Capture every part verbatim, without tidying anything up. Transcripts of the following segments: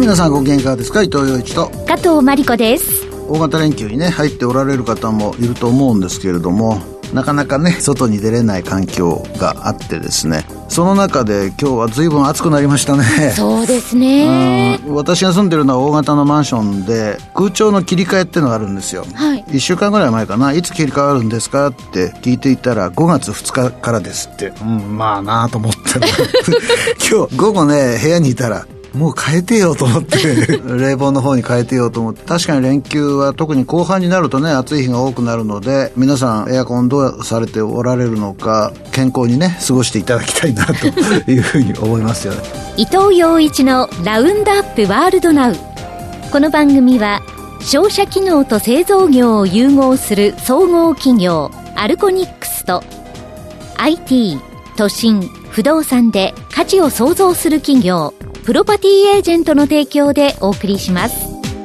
皆さんご機嫌いかがですか。伊藤洋一と加藤真理子です。 大型連休にね入っておられる方もいると思うんですけれども、なかなかね外に出れない環境があってですね、その中で今日は随分暑くなりましたね。 そうですね。 私が住んでるのは大型のマンションで空調の切り替えっていうのがあるんですよ、はい、いっしゅうかんぐらい前かな。いつ切り替わるんですかって聞いていたらごがつふつかからですって、うん、まあなと思ったら今日午後ね部屋にいたらもう変えてよと思って冷房の方に変えてよと思って、確かに連休は特に後半になるとね暑い日が多くなるので、皆さんエアコンどうされておられるのか、健康にね過ごしていただきたいなというふうに思いますよね。 伊藤洋一のラウンドアップワールドナウ。この番組は商社機能と製造業を融合する総合企業アルコニックスと アイティー、都心、不動産で価値を創造する企業プロパティエージェントの提供でお送りします。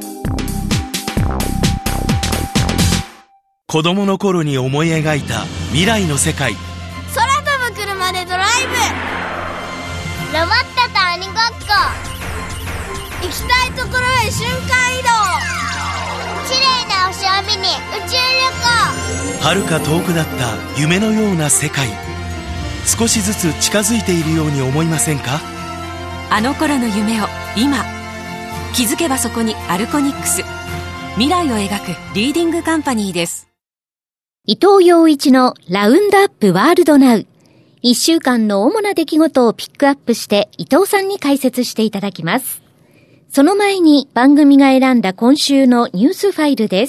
子供の頃に思い描いた未来の世界。 空飛ぶ車でドライブ、ロボットと鬼ごっこ、行きたいところへ瞬間移動、綺麗な星を見に宇宙旅行。 遥か遠くなった夢のような世界、少しずつ近づいているように思いませんか。 あの頃の夢を今、気づけばそこにアルコニックス、未来を描くリーディングカンパニーです。 伊藤洋一のラウンドアップワールドナウ。一週間の主な出来事をピックアップして伊藤さんに解説していただきます。その前に番組が選んだ今週のニュースファイルです。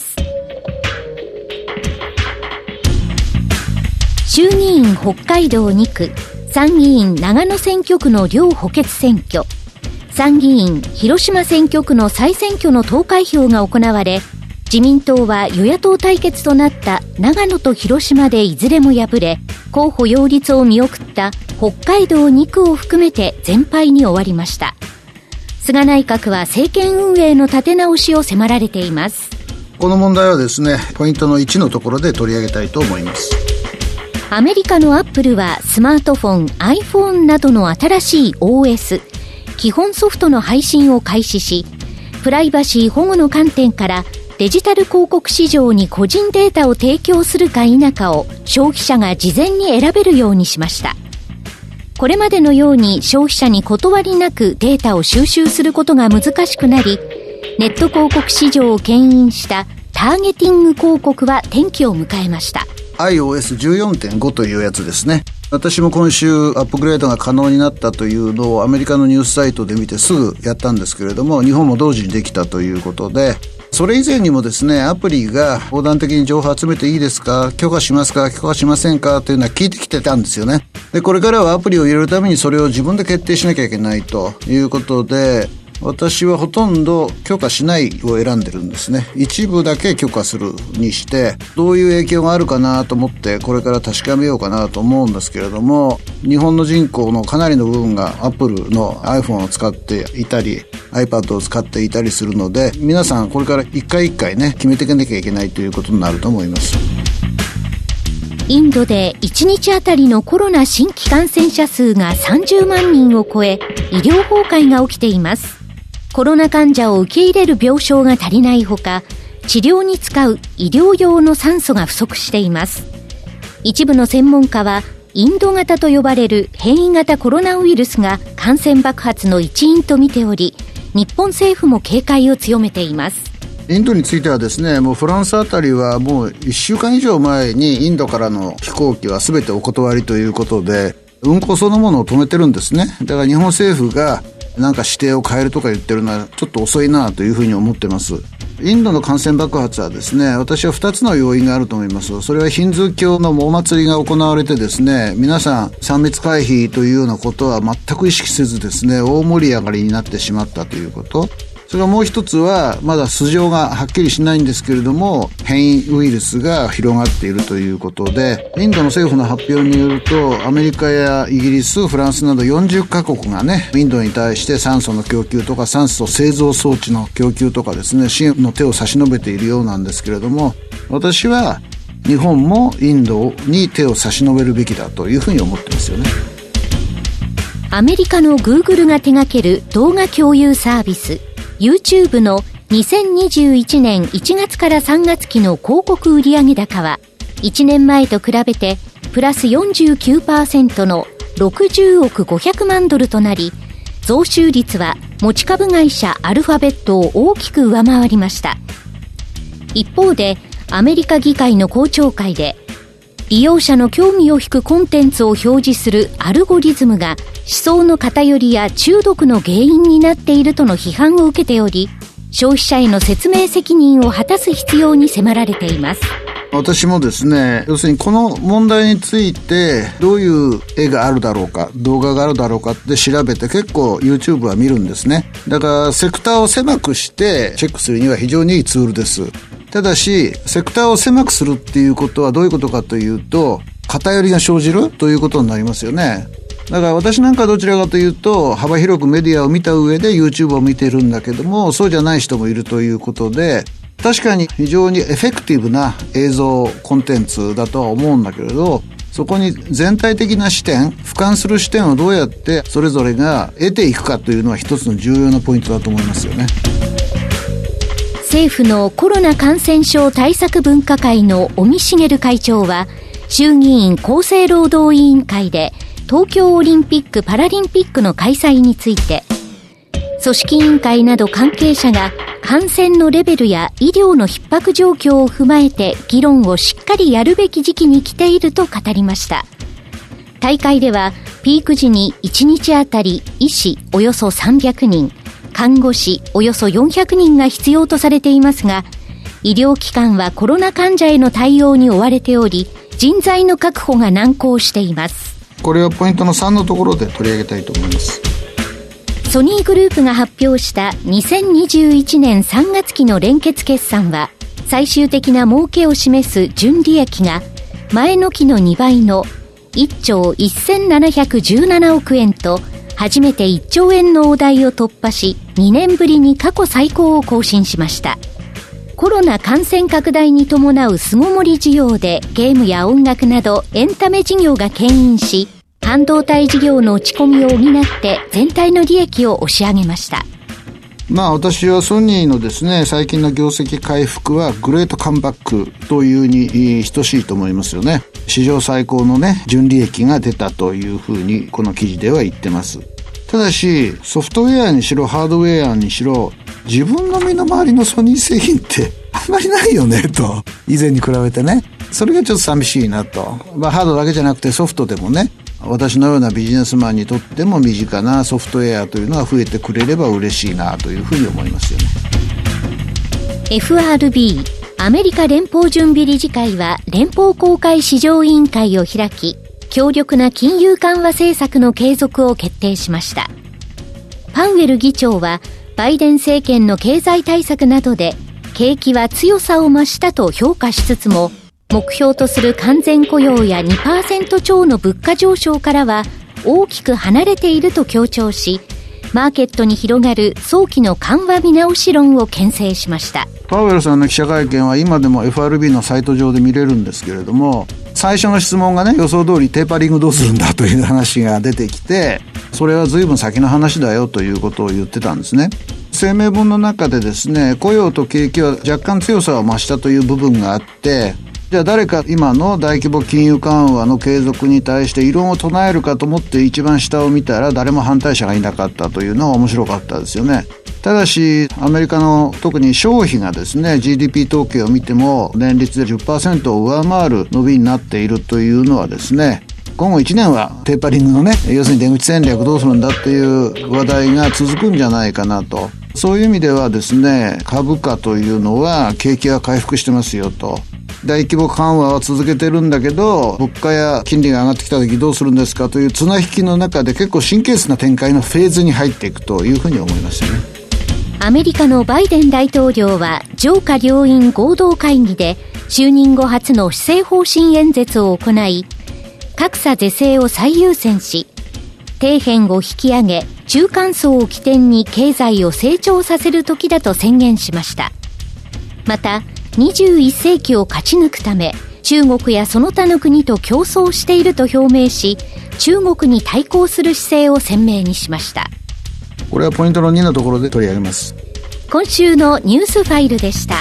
衆議院北海道にく、参議院長野選挙区の両補欠選挙、参議院広島選挙区の再選挙の投開票が行われ、自民党は与野党対決となった長野と広島でいずれも敗れ、候補擁立を見送った北海道にくを含めて全敗に終わりました。菅内閣は政権運営の立て直しを迫られています。 この問題はですね、ポイントのいちのところで取り上げたいと思います。 アメリカのアップルはスマートフォン、iPhone などの新しい オーエス、基本ソフトの配信を開始し、プライバシー保護の観点からデジタル広告市場に個人データを提供するか否かを消費者が事前に選べるようにしました。これまでのように消費者に断りなくデータを収集することが難しくなり、ネット広告市場を牽引したターゲティング広告は転機を迎えました。 アイオーエスじゅうよんてんご というやつですね。私も今週アップグレードが可能になったというのをアメリカのニュースサイトで見てすぐやったんですけれども、日本も同時にできたということで、それ以前にもですね、アプリが横断的に情報を集めていいですか、許可しますか、許可しませんかというのは聞いてきてたんですよね。で、これからはアプリを入れるためにそれを自分で決定しなきゃいけないということで、私はほとんど許可しないを選んでるんですね。一部だけ許可するにして、どういう影響があるかなと思ってこれから確かめようかなと思うんですけれども、日本の人口のかなりの部分が Apple の iPhone を使っていたり iPad を使っていたりするので、皆さんこれから一回一回ね決めていかなきゃいけないということになると思います。 インドでいちにちあたりのコロナ新規感染者数がさんじゅうまんにんを超え、医療崩壊が起きています。コロナ患者を受け入れる病床が足りないほか、治療に使う医療用の酸素が不足しています。一部の専門家は、インド型と呼ばれる変異型コロナウイルスが感染爆発の一因と見ており、日本政府も警戒を強めています。 インドについてはですね、もうフランスあたりはもういっしゅうかん以上前にインドからの飛行機は全てお断りということで、運航そのものを止めてるんですね。だから日本政府がなんか指定を変えるとか言ってるのはちょっと遅いなというふうに思ってます。インドの感染爆発はですね、私はふたつの要因があると思います。それはヒンズー教のお祭りが行われてですね、皆さんさん密回避というようなことは全く意識せずですね、大盛り上がりになってしまったということ。それからもう一つはまだ素性がはっきりしないんですけれども、変異ウイルスが広がっているということで、インドの政府の発表によると、アメリカやイギリス、フランスなどよんじゅっかこくがね、インドに対して酸素の供給とか酸素製造装置の供給とかですね、支援の手を差し伸べているようなんですけれども、私は日本もインドに手を差し伸べるべきだというふうに思ってますよね。 アメリカの Google が手掛ける動画共有サービス YouTube のにせんにじゅういちねんいちがつからさんがつ期の広告売上高はいちねんまえと比べてプラス よんじゅうきゅうパーセント のろくじゅうおくごひゃくまんドルとなり、増収率は持ち株会社アルファベットを大きく上回りました。一方でアメリカ議会の公聴会で、利用者の興味を引くコンテンツを表示するアルゴリズムが思想の偏りや中毒の原因になっているとの批判を受けており、消費者への説明責任を果たす必要に迫られています。 私もですね、要するにこの問題についてどういう絵があるだろうか、動画があるだろうかって調べて結構 YouTube は見るんですね。だからセクターを狭くしてチェックするには非常にいいツールです。ただしセクターを狭くするっていうことはどういうことかというと、偏りが生じるということになりますよね。だから私なんかどちらかというと幅広くメディアを見た上で YouTube を見ているんだけども、そうじゃない人もいるということで、確かに非常にエフェクティブな映像コンテンツだとは思うんだけれど、そこに全体的な視点、俯瞰する視点をどうやってそれぞれが得ていくかというのは一つの重要なポイントだと思いますよね。 政府のコロナ感染症対策分科会の尾身茂会長は、衆議院厚生労働委員会で東京オリンピック・パラリンピックの開催について、組織委員会など関係者が感染のレベルや医療の逼迫状況を踏まえて議論をしっかりやるべき時期に来ていると語りました。大会ではピーク時にいちにちあたり医師およそさんびゃくにん、看護師およそよんひゃくにんが必要とされていますが、医療機関はコロナ患者への対応に追われており、人材の確保が難航しています。 これはポイントのさんのところで取り上げたいと思います。 ソニーグループが発表したにせんにじゅういちねんさんがつ期の連結決算は、最終的な儲けを示す純利益が前の期のにばいのいっちょうせんななひゃくじゅうななおくえんと、初めていっちょうえんの大台を突破し、にねんぶりに過去最高を更新しました。コロナ感染拡大に伴う巣ごもり需要でゲームや音楽などエンタメ事業が牽引し、半導体事業の落ち込みを補って全体の利益を押し上げました。 まあ私はソニーのですね、最近の業績回復はグレートカムバックというに等しいと思いますよね。史上最高のね、純利益が出たというふうにこの記事では言ってます。ただしソフトウェアにしろハードウェアにしろ、自分の身の回りのソニー製品ってあんまりないよねと、以前に比べてね、それがちょっと寂しいなと。まあハードだけじゃなくてソフトでもね、私のようなビジネスマンにとっても身近なソフトウェアというのが増えてくれれば嬉しいなというふうに思いますよね。 エフアールビー アメリカ連邦準備理事会は連邦公開市場委員会を開き、強力な金融緩和政策の継続を決定しました。パウエル議長はバイデン政権の経済対策などで景気は強さを増したと評価しつつも、目標とする完全雇用や にパーセント 超の物価上昇からは大きく離れていると強調し、マーケットに広がる早期の緩和見直し論を牽制しました。 パウエルさんの記者会見は今でも エフアールビー のサイト上で見れるんですけれども、最初の質問がね、予想通りテーパリングどうするんだという話が出てきて、それは随分先の話だよということを言ってたんですね。声明文の中でですね、雇用と景気は若干強さを増したという部分があって、じゃあ誰か今の大規模金融緩和の継続に対して異論を唱えるかと思って一番下を見たら誰も反対者がいなかったというのは面白かったですよね。ただしアメリカの特に消費がですね、 ジーディーピー 統計を見ても年率で じゅっパーセント を上回る伸びになっているというのはですね、今後いちねんはテーパリングのね、要するに出口戦略どうするんだっていう話題が続くんじゃないかなと。そういう意味ではですね、株価というのは景気が回復してますよと。大規模緩和は続けてるんだけど、物価や金利が上がってきた時どうするんですかという綱引きの中で結構神経質な展開のフェーズに入っていくというふうに思いますよね。 アメリカのバイデン大統領は上下両院合同会議で就任後初の施政方針演説を行い、格差是正を最優先し、底辺を引き上げ中間層を起点に経済を成長させる時だと宣言しました。またにじゅういっせいきを勝ち抜くため中国やその他の国と競争していると表明し、中国に対抗する姿勢を鮮明にしました。 これはポイントのにのところで取り上げます。 今週のニュースファイルでした。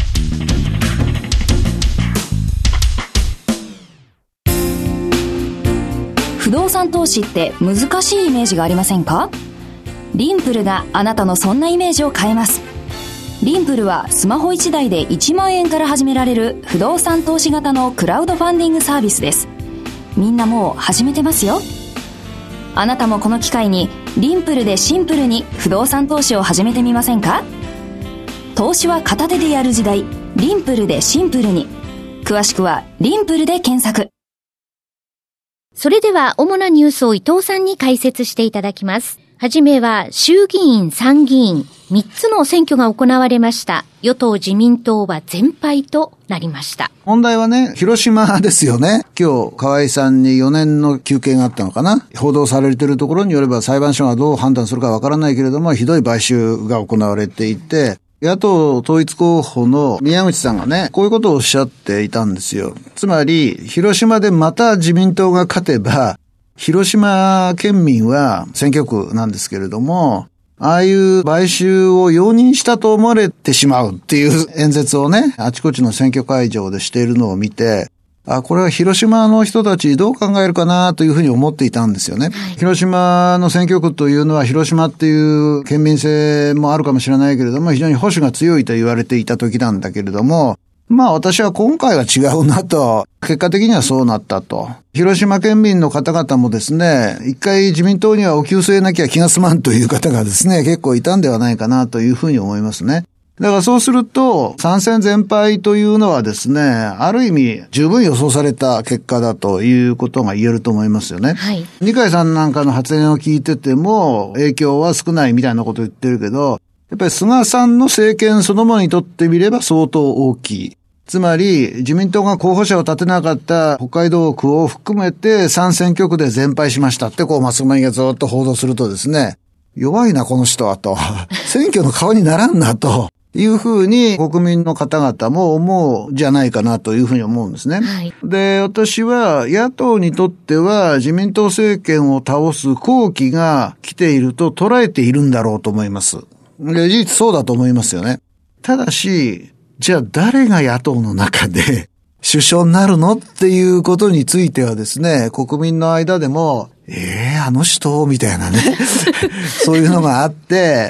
不動産投資って難しいイメージがありませんか？リンプルがあなたのそんなイメージを変えます。リンプルはスマホいちだいでいちまんえんから始められる不動産投資型のクラウドファンディングサービスです。みんなもう始めてますよ。あなたもこの機会にリンプルでシンプルに不動産投資を始めてみませんか？投資は片手でやる時代、リンプルでシンプルに。詳しくはリンプルで検索。 それでは主なニュースを伊藤さんに解説していただきます。はじめは衆議院、参議院みっつの選挙が行われました。与党自民党は全敗となりました。 問題はね、広島ですよね。今日河合さんによねんの求刑があったのかな。報道されているところによれば裁判所がどう判断するかわからないけれども、ひどい買収が行われていて、野党統一候補の宮口さんがね、こういうことをおっしゃっていたんですよ。つまり、広島でまた自民党が勝てば、広島県民は選挙区なんですけれども、ああいう買収を容認したと思われてしまうっていう演説をね、あちこちの選挙会場でしているのを見て、あ、これは広島の人たちどう考えるかなというふうに思っていたんですよね。はい、広島の選挙区というのは広島っていう県民性もあるかもしれないけれども、非常に保守が強いと言われていた時なんだけれども、まあ私は今回は違うなと、結果的にはそうなったと。広島県民の方々もですね、一回自民党にはお給据えなきゃ気が済まんという方がですね、結構いたんではないかなというふうに思いますね。だからそうすると、参戦全敗というのはですね、ある意味十分予想された結果だということが言えると思いますよね。はい。二階さんなんかの発言を聞いてても、影響は少ないみたいなことを言ってるけど、やっぱり菅さんの政権そのものにとってみれば相当大きい。つまり、自民党が候補者を立てなかった北海道区を含めてさん選挙区で全敗しましたって、こう、マスコミがずっと報道するとですね、弱いな、この人はと。選挙の顔にならんな、というふうに国民の方々も思うじゃないかなというふうに思うんですね。はい、で、私は野党にとっては自民党政権を倒す好機が来ていると捉えているんだろうと思います。で、事実そうだと思いますよね。ただし、じゃあ誰が野党の中で首相になるのっていうことについてはですね、国民の間でも、ええー、あの人みたいなね、そういうのがあって、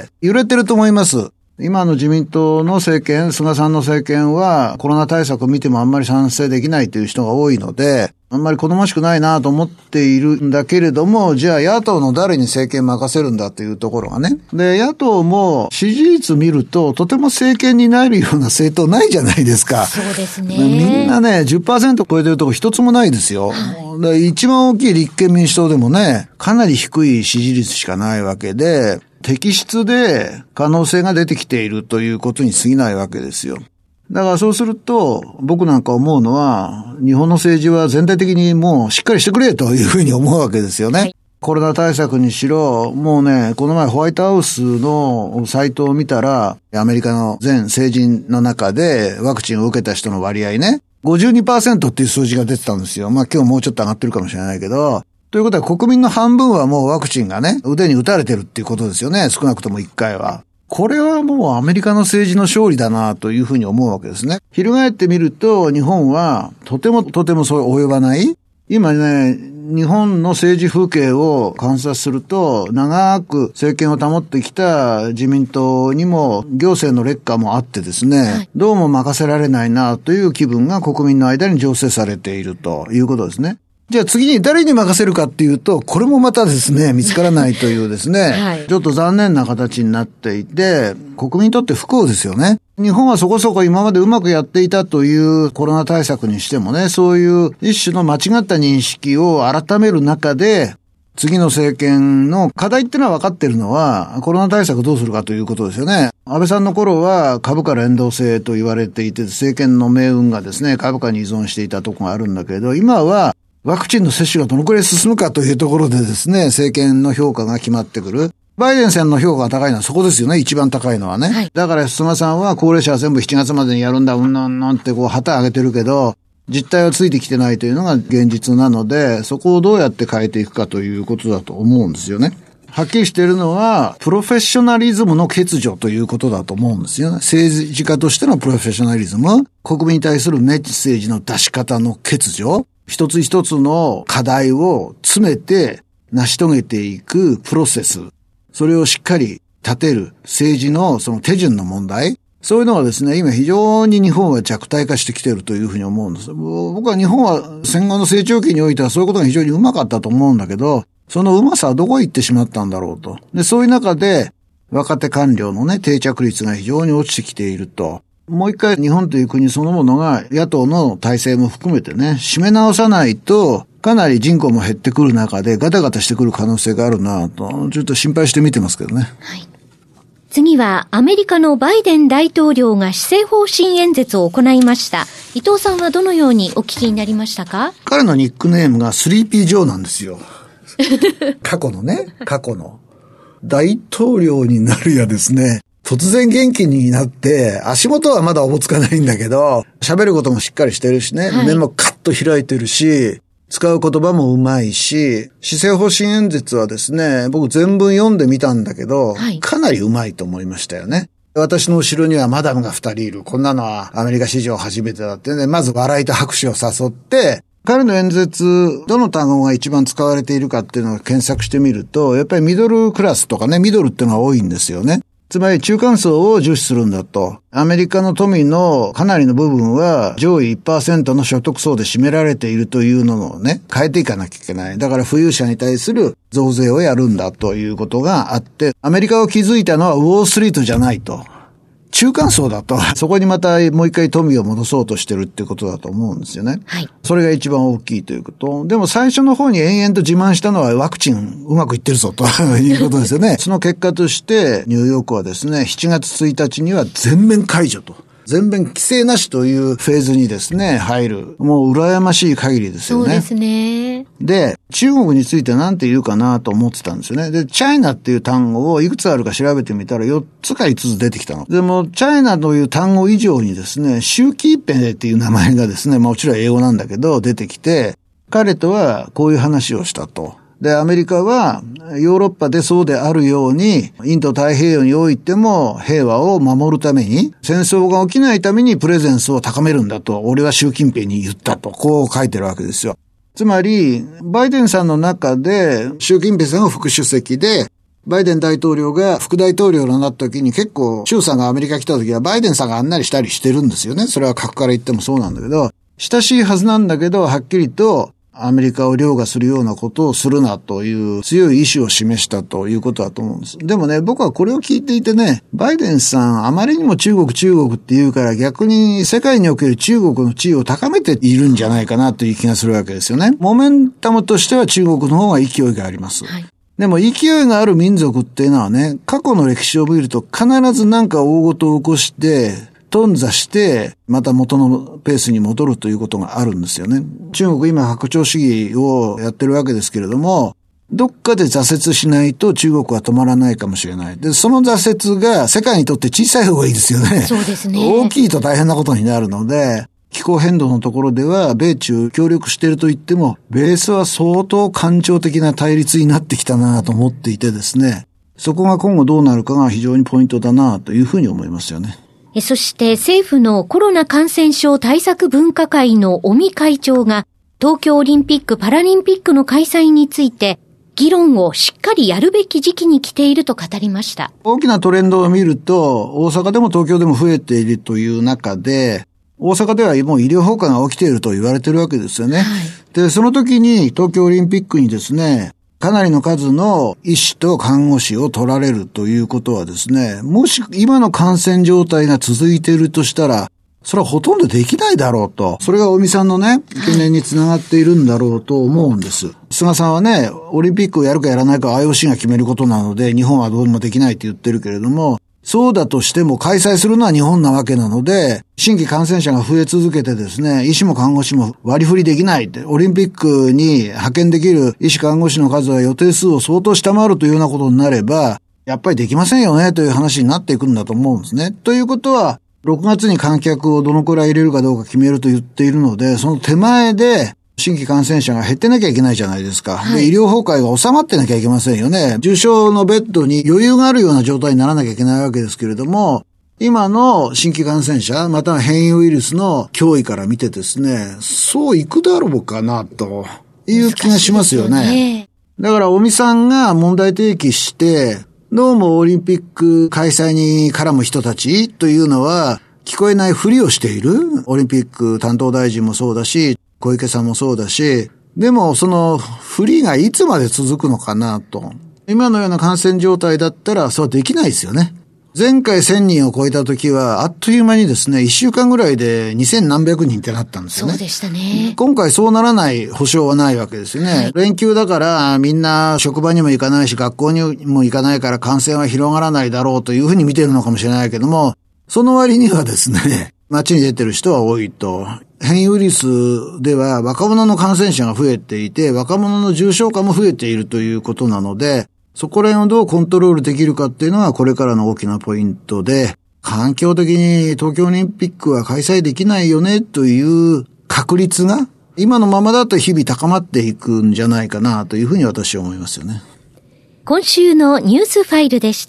揺れてると思います。今の自民党の政権、菅さんの政権はコロナ対策を見てもあんまり賛成できないという人が多いので、あんまり好ましくないなと思っているんだけれども、じゃあ野党の誰に政権任せるんだというところがね。で、野党も支持率見るととても政権になるような政党ないじゃないですか。 そうですね。 みんなね、じゅっパーセント 超えてるとこ一つもないですよ。はい、で一番大きい立憲民主党でもね、かなり低い支持率しかないわけで、摘出で可能性が出てきているということに過ぎないわけですよ。だからそうすると、僕なんか思うのは、日本の政治は全体的にもうしっかりしてくれというふうに思うわけですよね。はい、コロナ対策にしろ、もうね、この前ホワイトハウスのサイトを見たら、アメリカの全成人の中でワクチンを受けた人の割合ね、ごじゅうにパーセント っていう数字が出てたんですよ。まあ今日もうちょっと上がってるかもしれないけど、ということは国民の半分はもうワクチンがね、腕に打たれてるっていうことですよね。少なくともいっかいは。これはもうアメリカの政治の勝利だなというふうに思うわけですね。翻ってみると日本はとてもとてもそう及ばない。今ね、日本の政治風景を観察すると長く政権を保ってきた自民党にも行政の劣化もあってですね、はい、どうも任せられないなという気分が国民の間に醸成されているということですね。じゃあ次に誰に任せるかっていうと、これもまたですね、見つからないというですね、はい、ちょっと残念な形になっていて、国民にとって不幸ですよね。日本はそこそこ今までうまくやっていたというコロナ対策にしてもね、そういう一種の間違った認識を改める中で、次の政権の課題ってのは分かってるのは、コロナ対策どうするかということですよね。安倍さんの頃は株価連動性と言われていて、政権の命運がですね、株価に依存していたところがあるんだけど、今は、ワクチンの接種がどのくらい進むかというところでですね、政権の評価が決まってくる。バイデンさんの評価が高いのはそこですよね、一番高いのはね。はい、だから菅さんは高齢者は全部しちがつまでにやるんだ、うんなんなんってこう旗上げてるけど、実態はついてきてないというのが現実なので、そこをどうやって変えていくかということだと思うんですよね。 はっきりしているのは、プロフェッショナリズムの欠如ということだと思うんですよね。政治家としてのプロフェッショナリズム、国民に対するメッセージの出し方の欠如、一つ一つの課題を詰めて成し遂げていくプロセス、それをしっかり立てる政治のその手順の問題、そういうのはですね、今非常に日本は弱体化してきているというふうに思うんです。僕は日本は戦後の成長期においてはそういうことが非常にうまかったと思うんだけど、そのうまさはどこへ行ってしまったんだろうと。で、そういう中で若手官僚のね、定着率が非常に落ちてきていると。もう一回日本という国そのものが野党の体制も含めてね、締め直さないと、かなり人口も減ってくる中でガタガタしてくる可能性があるなと、ちょっと心配して見てますけどね。 はい。次はアメリカのバイデン大統領が施政方針演説を行いました。伊藤さんはどのようにお聞きになりましたか？ 彼のニックネームがスリーピージョーなんですよ。過去のね、過去の。大統領になるやですね、突然元気になって、足元はまだおぼつかないんだけど、喋ることもしっかりしてるしね、はい、目もカッと開いてるし、使う言葉もうまいし、施政方針演説はですね、僕全文読んでみたんだけど、はい、かなりうまいと思いましたよね。私の後ろにはマダムが二人いる。こんなのはアメリカ史上初めてだってね、まず笑いと拍手を誘って、彼の演説、どの単語が一番使われているかっていうのを検索してみると、やっぱりミドルクラスとかね、ミドルっていうのが多いんですよね。つまり中間層を重視するんだと。アメリカの富のかなりの部分は上位 いちパーセント の所得層で占められているというのをね、変えていかなきゃいけない。だから富裕者に対する増税をやるんだということがあって、アメリカを築いたのはウォーストリートじゃないと。中間層だと、そこにまたもう一回富を戻そうとしてるってことだと思うんですよね。はい。それが一番大きいということ。でも最初の方に延々と自慢したのはワクチンうまくいってるぞということですよね。その結果としてニューヨークはですね、しちがつついたちには全面解除と。全面規制なしというフェーズにですね、入る。もう羨ましい限りですよね。 そうですね。 で、中国について何て言うかなと思ってたんですよね。で、チャイナっていう単語をいくつあるか調べてみたらよっつかいつつ出てきたの。でも、チャイナという単語以上にですね、習近平っていう名前がですね、まあもちろん英語なんだけど、出てきて、彼とはこういう話をしたと。で、アメリカはヨーロッパでそうであるように、インド太平洋においても平和を守るために、戦争が起きないためにプレゼンスを高めるんだと、俺は習近平に言ったと、こう書いてるわけですよ。つまり、バイデンさんの中で、習近平さんが副主席で、バイデン大統領が副大統領になった時に結構、習さんがアメリカ来た時はバイデンさんがあんなりしたりしてるんですよね。それは格から言ってもそうなんだけど、親しいはずなんだけど、はっきりと、アメリカを凌駕するようなことをするなという強い意志を示したということだと思うんです。でもね、僕はこれを聞いていてね、バイデンさんあまりにも中国中国って言うから逆に世界における中国の地位を高めているんじゃないかなという気がするわけですよね。モメンタムとしては中国の方が勢いがあります。はい、でも勢いがある民族っていうのはね、過去の歴史を見ると必ずなんか大事を起こして、頓挫して、また元のペースに戻るということがあるんですよね。中国今拡張主義をやってるわけですけれども、どっかで挫折しないと中国は止まらないかもしれない。で、その挫折が世界にとって小さい方がいいですよね。 そうですね。 大きいと大変なことになるので、気候変動のところでは米中協力していると言っても、ベースは相当感情的な対立になってきたなと思っていてですね、そこが今後どうなるかが非常にポイントだなというふうに思いますよね。 そして政府のコロナ感染症対策分科会の尾身会長が東京オリンピック・パラリンピックの開催について議論をしっかりやるべき時期に来ていると語りました。 大きなトレンドを見ると大阪でも東京でも増えているという中で、大阪ではもう医療崩壊が起きていると言われているわけですよね。はい、で、その時に東京オリンピックにですね、かなりの数の医師と看護師を取られるということはですね、もし今の感染状態が続いているとしたら、それはほとんどできないだろうと。それが尾身さんのね、懸念につながっているんだろうと思うんです。菅さんはね、オリンピックをやるかやらないか アイオーシー が決めることなので、日本はどうにもできないって言ってるけれども、そうだとしても開催するのは日本なわけなので、新規感染者が増え続けてですね、医師も看護師も割り振りできないって、オリンピックに派遣できる医師看護師の数は予定数を相当下回るというようなことになれば、やっぱりできませんよねという話になっていくんだと思うんですね。ということは、ろくがつに観客をどのくらい入れるかどうか決めると言っているので、その手前で新規感染者が減ってなきゃいけないじゃないですか。 はい、 で、医療崩壊が収まってなきゃいけませんよね。重症のベッドに余裕があるような状態にならなきゃいけないわけですけれども、今の新規感染者、または変異ウイルスの脅威から見てですね、そういくだろうかな、という気がしますよね。だから、尾身さんが問題提起して、どうもオリンピック開催に絡む人たちというのは、聞こえないふりをしている。オリンピック担当大臣もそうだし、小池さんもそうだし、でもそのふりがいつまで続くのかなと。今のような感染状態だったらそうはできないですよね。前回せんにんを超えた時は、あっという間にですね、いっしゅうかんぐらいでにせんなんびゃくにんってなったんですよね。 そうでしたね。 今回そうならない保証はないわけですよね。はい、連休だからみんな職場にも行かないし、学校にも行かないから感染は広がらないだろうというふうに見てるのかもしれないけども、その割にはですね、街に出てる人は多いと。変異ウイルスでは若者の感染者が増えていて、若者の重症化も増えているということなので、そこら辺をどうコントロールできるかっていうのがこれからの大きなポイントで、環境的に東京オリンピックは開催できないよねという確率が今のままだと日々高まっていくんじゃないかなというふうに私は思いますよね。 今週のニュースファイルでした。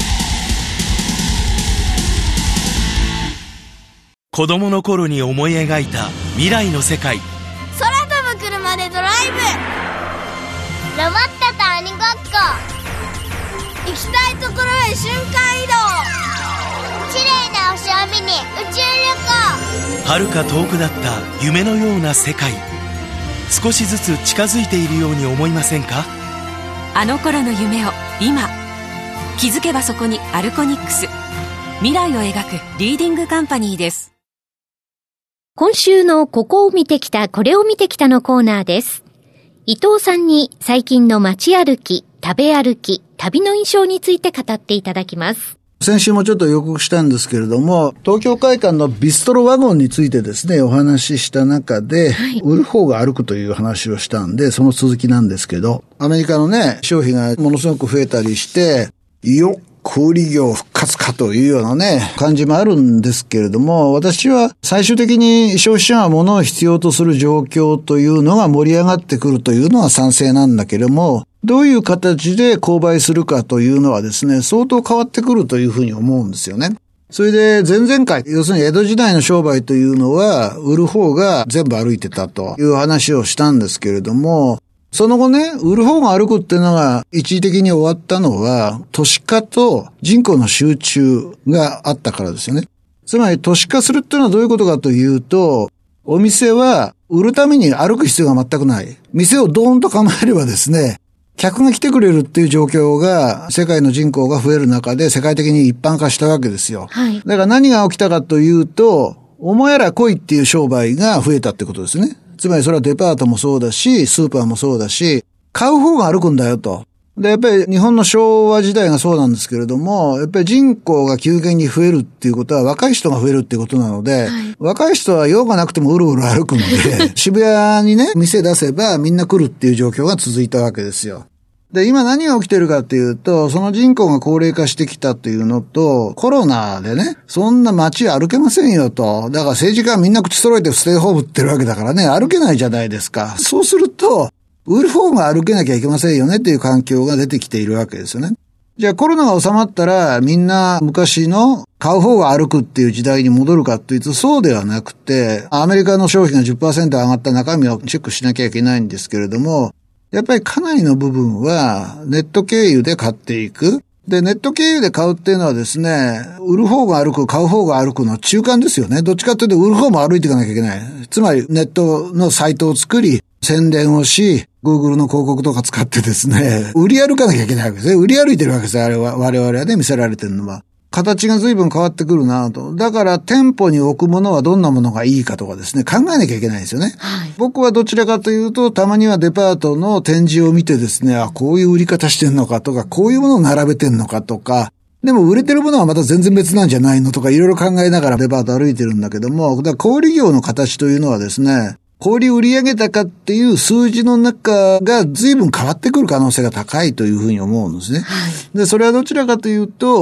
子供の頃に思い描いた未来の世界。 空飛ぶ車でドライブ。ロボットと鬼ごっこ。行きたいところへ瞬間移動。綺麗な星を見に宇宙旅行。 遥か遠くだった夢のような世界。少しずつ近づいているように思いませんか？ あの頃の夢を今、気づけばそこにアルコニックス。未来を描くリーディングカンパニーです。 今週のここを見てきた、これを見てきたのコーナーです。伊藤さんに最近の街歩き、食べ歩き、旅の印象について語っていただきます。 先週もちょっと予告したんですけれども、東京会館のビストロワゴンについてですね、お話しした中で、はい、売る方が歩くという話をしたんで、その続きなんですけど、アメリカのね、消費がものすごく増えたりして、よっ小売業復活かというようなね、感じもあるんですけれども、私は最終的に消費者が物を必要とする状況というのが盛り上がってくるというのは賛成なんだけれども、どういう形で購買するかというのはですね、相当変わってくるというふうに思うんですよね。それで前々回、要するに江戸時代の商売というのは、売る方が全部歩いてたという話をしたんですけれども、その後ね、売る方が歩くっていうのが一時的に終わったのは、都市化と人口の集中があったからですよね。つまり都市化するっていうのはどういうことかというと、お店は売るために歩く必要が全くない。店をドーンと構えればですね、客が来てくれるっていう状況が世界の人口が増える中で世界的に一般化したわけですよ。 はい。 だから何が起きたかというと、お前ら来いっていう商売が増えたってことですね。つまりそれはデパートもそうだし、スーパーもそうだし、買う方が歩くんだよと。で、やっぱり日本の昭和時代がそうなんですけれども、やっぱり人口が急激に増えるっていうことは若い人が増えるっていうことなので、はい、若い人は用がなくてもうろうろ歩くので、渋谷にね、店出せばみんな来るっていう状況が続いたわけですよ。で、今何が起きてるかっていうと、その人口が高齢化してきたっていうのと、コロナでね、そんな街歩けませんよと。だから政治家はみんな口揃えてステイホームってるわけだからね、歩けないじゃないですか。そうすると、売る方が歩けなきゃいけませんよねっていう環境が出てきているわけですよね。じゃあコロナが収まったらみんな昔の買う方が歩くっていう時代に戻るかっていうとそうではなくて、アメリカの消費が じゅっパーセント 上がった中身をチェックしなきゃいけないんですけれども、やっぱりかなりの部分はネット経由で買っていく。で、ネット経由で買うっていうのはですね、売る方が歩く、買う方が歩くの中間ですよね。どっちかというと売る方も歩いていかなきゃいけない。つまりネットのサイトを作り、宣伝をし、Google の広告とか使ってですね、売り歩かなきゃいけないわけですね。売り歩いてるわけですよ。あれは、我々はね、見せられてるのは。形が随分変わってくるなと。だから店舗に置くものはどんなものがいいかとかですね、考えなきゃいけないですよね。はい、僕はどちらかというと、たまにはデパートの展示を見てですね、あ、こういう売り方してんのかとか、こういうものを並べてんのかとか、でも売れてるものはまた全然別なんじゃないのとか、いろいろ考えながらデパート歩いてるんだけども、だから小売業の形というのはですね、小売売上高っていう数字の中が随分変わってくる可能性が高いというふうに思うんですね。はい、で、それはどちらかというと、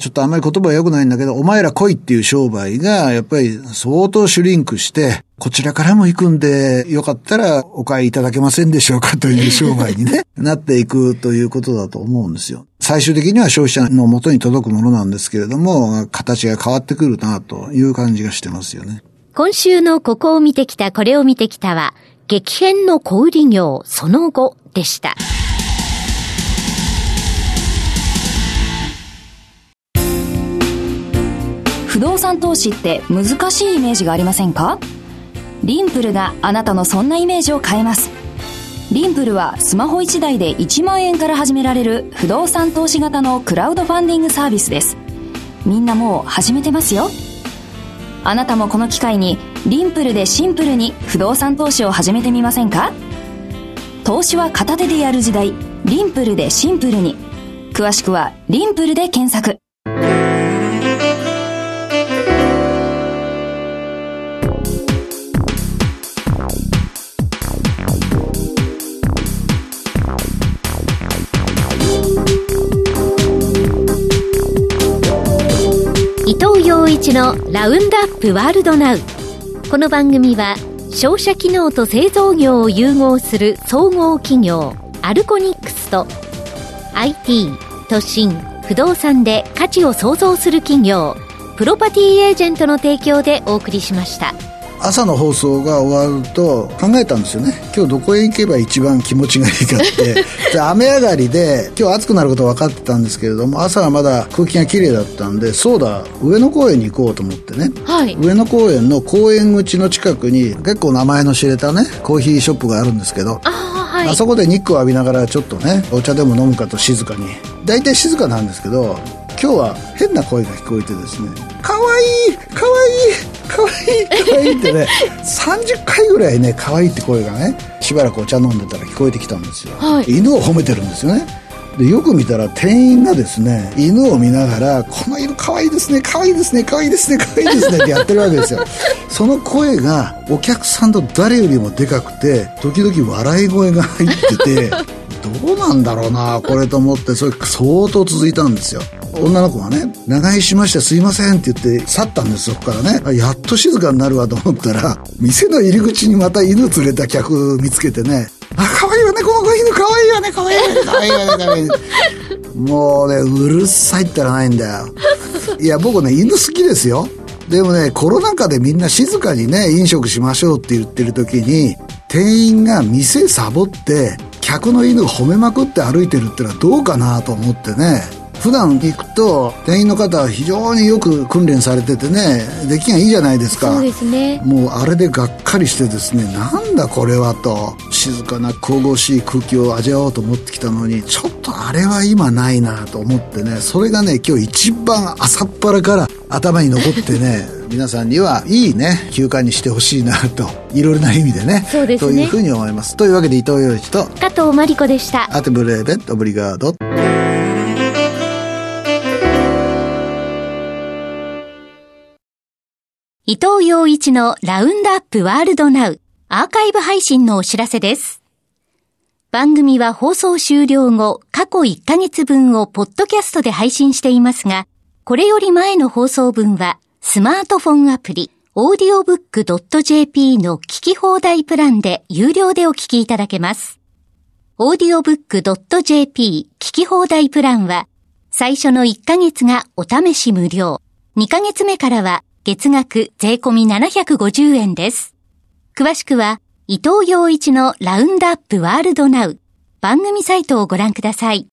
ちょっとあんまり言葉は良くないんだけど、お前ら来いっていう商売がやっぱり相当シュリンクして、こちらからも行くんで、よかったらお買いいただけませんでしょうかという商売にね、なっていくということだと思うんですよ。最終的には消費者の元に届くものなんですけれども、形が変わってくるなという感じがしてますよね。 今週のここを見てきた、これを見てきたは、激変の小売業その後でした。 不動産投資って難しいイメージがありませんか？リンプルがあなたのそんなイメージを変えます。リンプルはスマホいちだいでいちまんえんから始められる不動産投資型のクラウドファンディングサービスです。みんなもう始めてますよ。あなたもこの機会にリンプルでシンプルに不動産投資を始めてみませんか？投資は片手でやる時代、リンプルでシンプルに。詳しくはリンプルで検索。 伊藤洋一のラウンドアップワールドナウ。この番組は商社機能と製造業を融合する総合企業アルコニックスと アイティー、都心、不動産で価値を創造する企業プロパティエージェントの提供でお送りしました。 朝の放送が終わると考えたんですよね。今日どこへ行けば一番気持ちがいいかってで雨上がりで今日暑くなること分かってたんですけれども、朝はまだ空気が綺麗だったんで、そうだ上野公園に行こうと思ってね、はい、上野公園の公園口の近くに結構名前の知れたねコーヒーショップがあるんですけど、あ、はい、あそこで日光浴びながらちょっとねお茶でも飲むかと静かに、大体静かなんですけど、今日は変な声が聞こえてですね、かわいいかわいいかわいいかわいいってねさんじゅっかいぐらいねかわいいって声がねしばらくお茶飲んでたら聞こえてきたんですよ、はい、犬を褒めてるんですよね。でよく見たら店員がですね犬を見ながらこの犬かわいいですねかわいいですねかわいいですねかわいいですねってやってるわけですよその声がお客さんと誰よりもでかくて時々笑い声が入っててどうなんだろうなこれと思って、それ相当続いたんですよ。女の子がね長居しましてすいませんって言って去ったんです。そこからねやっと静かになるわと思ったら店の入り口にまた犬連れた客見つけてね、あ可愛いわねこの犬可愛いわね可愛いわね可愛いわね可愛いわねもうねうるさいったらないんだよ。いや僕ね犬好きですよ。でもねコロナ禍でみんな静かにね飲食しましょうって言ってる時に店員が店サボって客の犬を褒めまくって歩いてるってのはどうかなと思ってね。普段行くと店員の方は非常によく訓練されててね出来がいいじゃないですか。 そうですね。 もうあれでがっかりしてですね、なんだこれはと静かな神々しい空気を味わおうと思ってきたのにちょっとあれは今ないなと思ってね、それがね今日一番朝っぱらから頭に残ってね皆さんにはいいね休暇にしてほしいなといろいろな意味でね、そうですねというふうに思います。というわけで伊藤洋一と加藤真理子でした。 アテブレーベオブリガード。 伊藤洋一のラウンドアップワールドナウアーカイブ配信のお知らせです。番組は放送終了後過去いっかげつぶんをポッドキャストで配信していますが、これより前の放送分はスマートフォンアプリオーディオブックドットジェーピー の聞き放題プランで有料でお聞きいただけます。オーディオブックドットジェーピー 聞き放題プランは最初のいっかげつがお試し無料、にかげつめからは月額税込みななひゃくごじゅうえんです。詳しくは伊藤洋一のラウンドアップワールドナウ番組サイトをご覧ください。